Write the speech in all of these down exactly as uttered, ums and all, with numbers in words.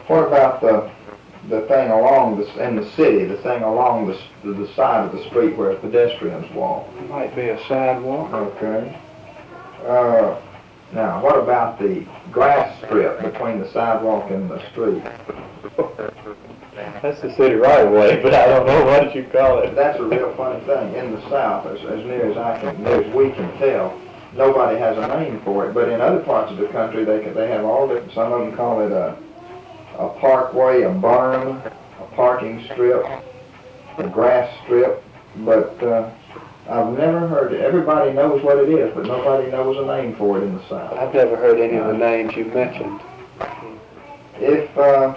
What about the the thing along the in the city, the thing along the the, the side of the street where pedestrians walk? It might be a sidewalk. Okay. Uh, now, what about the grass strip between the sidewalk and the street? That's the city right away, but I don't know what you call it. That's a real funny thing. In the South, as, as near as I can, near as we can tell, nobody has a name for it. But in other parts of the country, they can, they have all different. Some of them call it a a parkway, a berm, a parking strip, a grass strip. But uh, I've never heard it. Everybody knows what it is, but nobody knows a name for it in the South. I've never heard any of the names you mentioned. If uh,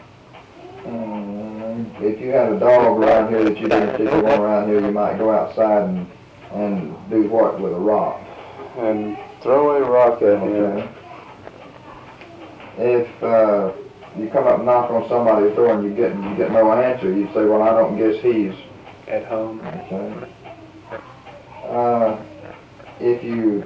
um, if you had a dog around here that you didn't particularly want around here, you might go outside and and do what with a rock? And throw a rock at him. Okay. If uh, you come up and knock on somebody's door and you get you get no answer, you say, "Well, I don't guess he's at home." Okay. Uh, if you,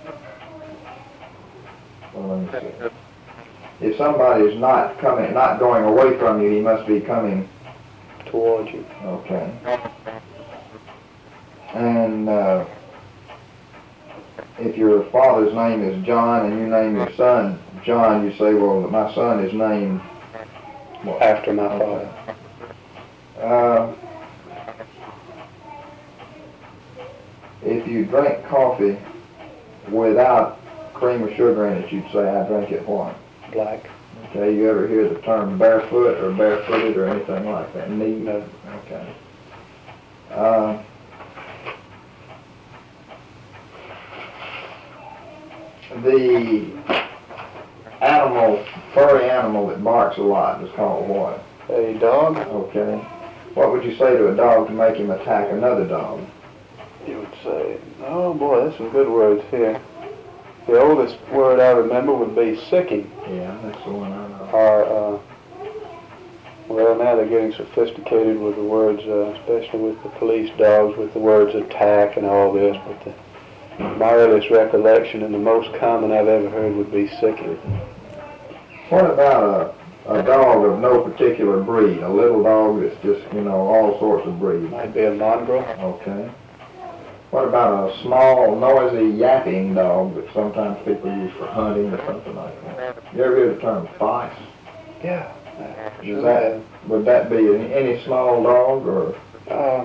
well, let me see. If somebody is not coming, not going away from you, he must be coming towards you. Okay. And uh, if your father's name is John and you name your son John, you say, "Well, my son is named what? After my okay. father." Uh, if you drink coffee without cream or sugar in it, you'd say, "I drink it what?" Black. Okay, you ever hear the term barefoot or barefooted or anything like that? Neat? No. Okay. Uh, the animal, furry animal that barks a lot is called what? A dog. Okay. What would you say to a dog to make him attack another dog? You would say, oh boy, there's some good words here. The oldest word I remember would be sicking. Yeah, that's the one I know. Or, uh, well, now they're getting sophisticated with the words, uh, especially with the police dogs, with the words attack and all this. But the, my earliest recollection and the most common I've ever heard would be sicking. What about a, a dog of no particular breed? A little dog that's just, you know, all sorts of breeds? Might be a mongrel. Okay. What about a small, noisy, yapping dog that sometimes people use for hunting or something like that? You ever hear the term fice? Yeah. Is that, would that be any, any small dog or? Uh,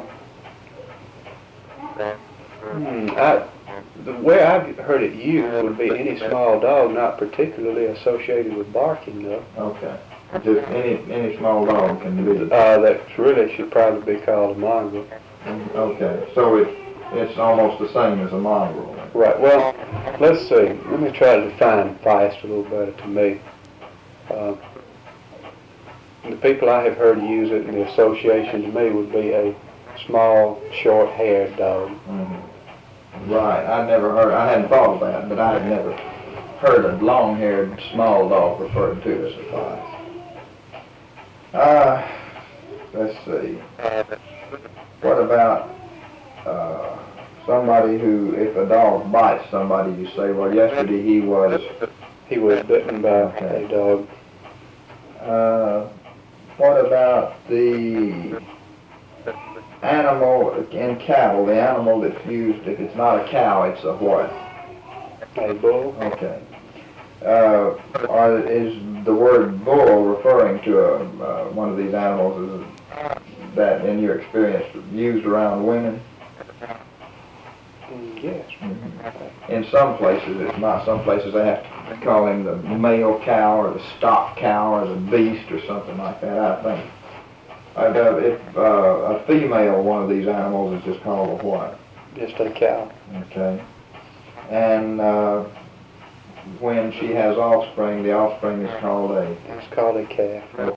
hmm, I, the way I've heard it used would be any small dog, not particularly associated with barking, though. Okay. Just any any small dog can do it. Uh, that really should probably be called a mongrel. Okay. So it it's almost the same as a mongrel. Right. Well, let's see. Let me try to define feist a little better to me. Uh, the people I have heard use it, and the association to me would be a small, short-haired dog. Mm-hmm. Right. I never heard. I hadn't thought of that, but I had never heard a long-haired small dog referred to as a feist. Uh, let's see. What about uh, somebody who, if a dog bites somebody, you say, "Well, yesterday he was..." He was bitten by Okay. a dog. Uh, what about the animal in cattle, the animal that's used, if it's not a cow, it's a what? A bull. Okay. Uh, are, is the word bull referring to a, uh, one of these animals is that, in your experience, used around women? Yes. Mm-hmm. In some places it's not. Some places they have to call him the male cow or the stock cow or the beast or something like that, I think. Uh, if uh, a female one of these animals is just called a what? Just a cow. Okay. And uh, when she has offspring, the offspring is called a... It's called a calf.